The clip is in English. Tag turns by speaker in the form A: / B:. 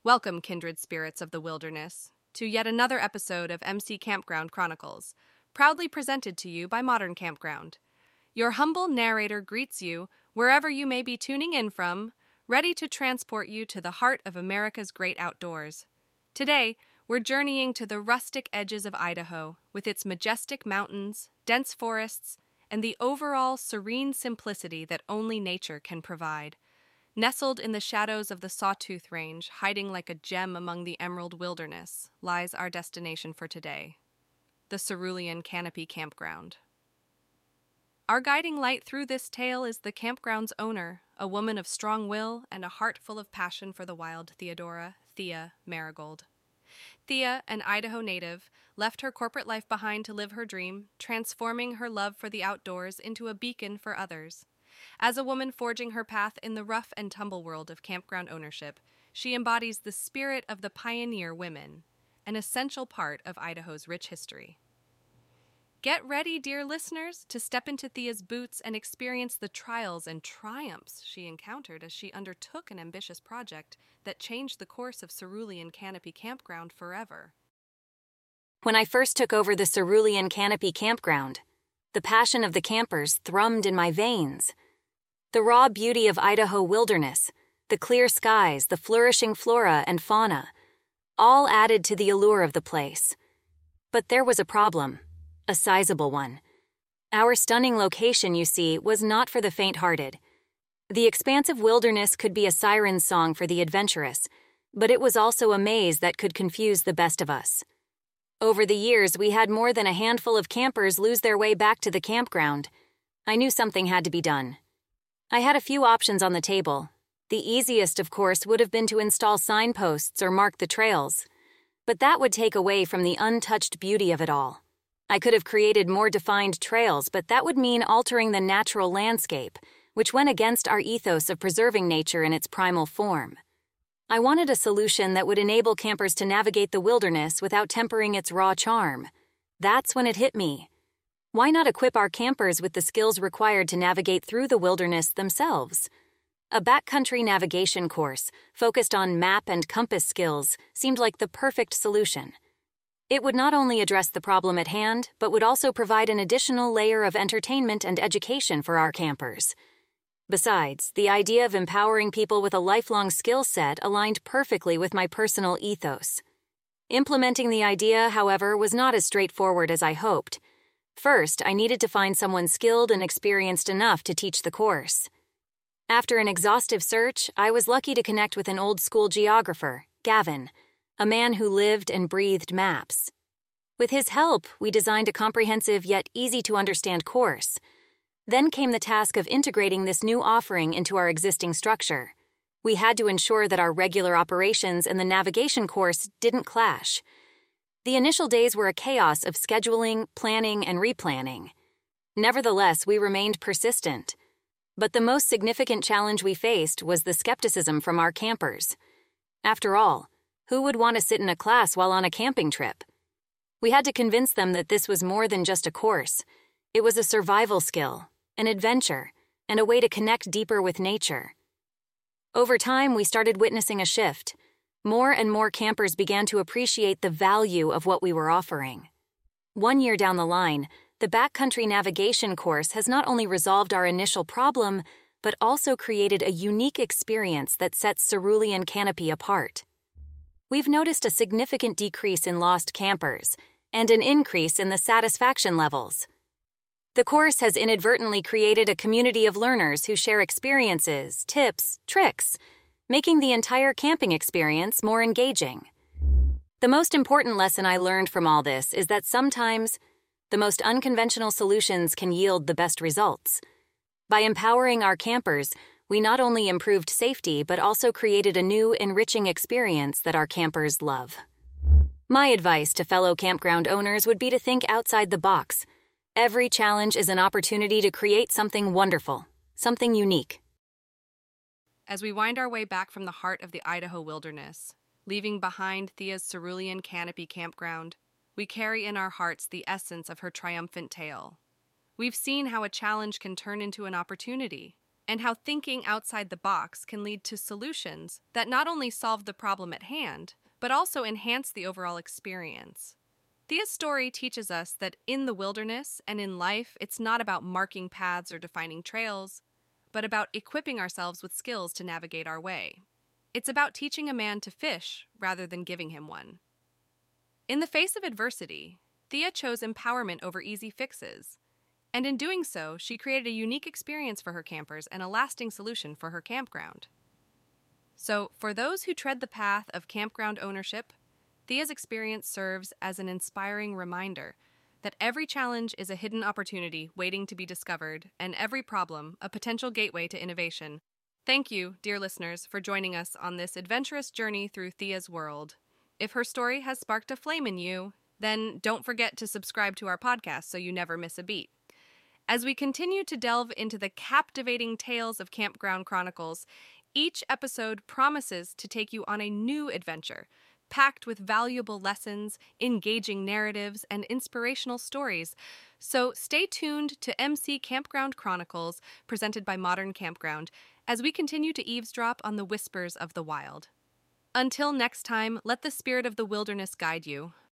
A: Welcome, kindred spirits of the wilderness, to yet another episode of MC Campground Chronicles, proudly presented to you by Modern Campground. Your humble narrator greets you wherever you may be tuning in from, ready to transport you to the heart of America's great outdoors. Today, we're journeying to the rustic edges of Idaho, with its majestic mountains, dense forests, and the overall serene simplicity that only nature can provide. Nestled in the shadows of the Sawtooth Range, hiding like a gem among the emerald wilderness, lies our destination for today, the Cerulean Canopy Campground. Our guiding light through this tale is the campground's owner, a woman of strong will and a heart full of passion for the wild, Thea Marigold. Thea, an Idaho native, left her corporate life behind to live her dream, transforming her love for the outdoors into a beacon for others. As a woman forging her path in the rough and tumble world of campground ownership, she embodies the spirit of the pioneer women, an essential part of Idaho's rich history. Get ready, dear listeners, to step into Thea's boots and experience the trials and triumphs she encountered as she undertook an ambitious project that changed the course of Cerulean Canopy Campground forever.
B: When I first took over the Cerulean Canopy Campground, the passion of the campers thrummed in my veins. The raw beauty of Idaho wilderness, the clear skies, the flourishing flora and fauna, all added to the allure of the place. But there was a problem, a sizable one. Our stunning location, you see, was not for the faint-hearted. The expansive wilderness could be a siren's song for the adventurous, but it was also a maze that could confuse the best of us. Over the years, we had more than a handful of campers lose their way back to the campground. I knew something had to be done. I had a few options on the table. The easiest, of course, would have been to install signposts or mark the trails. But that would take away from the untouched beauty of it all. I could have created more defined trails, but that would mean altering the natural landscape, which went against our ethos of preserving nature in its primal form. I wanted a solution that would enable campers to navigate the wilderness without tempering its raw charm. That's when it hit me. Why not equip our campers with the skills required to navigate through the wilderness themselves? A backcountry navigation course, focused on map and compass skills, seemed like the perfect solution. It would not only address the problem at hand, but would also provide an additional layer of entertainment and education for our campers. Besides, the idea of empowering people with a lifelong skill set aligned perfectly with my personal ethos. Implementing the idea, however, was not as straightforward as I hoped. First, I needed to find someone skilled and experienced enough to teach the course. After an exhaustive search, I was lucky to connect with an old-school geographer, Gavin, a man who lived and breathed maps. With his help, we designed a comprehensive yet easy-to-understand course. Then came the task of integrating this new offering into our existing structure. We had to ensure that our regular operations and the navigation course didn't clash. The initial days were a chaos of scheduling, planning, and replanning. Nevertheless, we remained persistent. But the most significant challenge we faced was the skepticism from our campers. After all, who would want to sit in a class while on a camping trip? We had to convince them that this was more than just a course. It was a survival skill, an adventure, and a way to connect deeper with nature. Over time, we started witnessing a shift. More and more campers began to appreciate the value of what we were offering. 1 year down the line, the backcountry navigation course has not only resolved our initial problem, but also created a unique experience that sets Cerulean Canopy apart. We've noticed a significant decrease in lost campers and an increase in the satisfaction levels. The course has inadvertently created a community of learners who share experiences, tips, tricks, making the entire camping experience more engaging. The most important lesson I learned from all this is that sometimes the most unconventional solutions can yield the best results. By empowering our campers, we not only improved safety but also created a new, enriching experience that our campers love. My advice to fellow campground owners would be to think outside the box. Every challenge is an opportunity to create something wonderful, something unique.
A: As we wind our way back from the heart of the Idaho wilderness, leaving behind Thea's Cerulean Canopy Campground, we carry in our hearts the essence of her triumphant tale. We've seen how a challenge can turn into an opportunity, and how thinking outside the box can lead to solutions that not only solve the problem at hand, but also enhance the overall experience. Thea's story teaches us that in the wilderness and in life, it's not about marking paths or defining trails, but about equipping ourselves with skills to navigate our way. It's about teaching a man to fish rather than giving him one. In the face of adversity, Thea chose empowerment over easy fixes, and in doing so, she created a unique experience for her campers and a lasting solution for her campground. So, for those who tread the path of campground ownership, Thea's experience serves as an inspiring reminder that every challenge is a hidden opportunity waiting to be discovered, and every problem a potential gateway to innovation. Thank you, dear listeners, for joining us on this adventurous journey through Thea's world. If her story has sparked a flame in you, then don't forget to subscribe to our podcast so you never miss a beat. As we continue to delve into the captivating tales of Campground Chronicles, each episode promises to take you on a new adventure, packed with valuable lessons, engaging narratives, and inspirational stories. So stay tuned to MC Campground Chronicles, presented by Modern Campground, as we continue to eavesdrop on the whispers of the wild. Until next time, let the spirit of the wilderness guide you.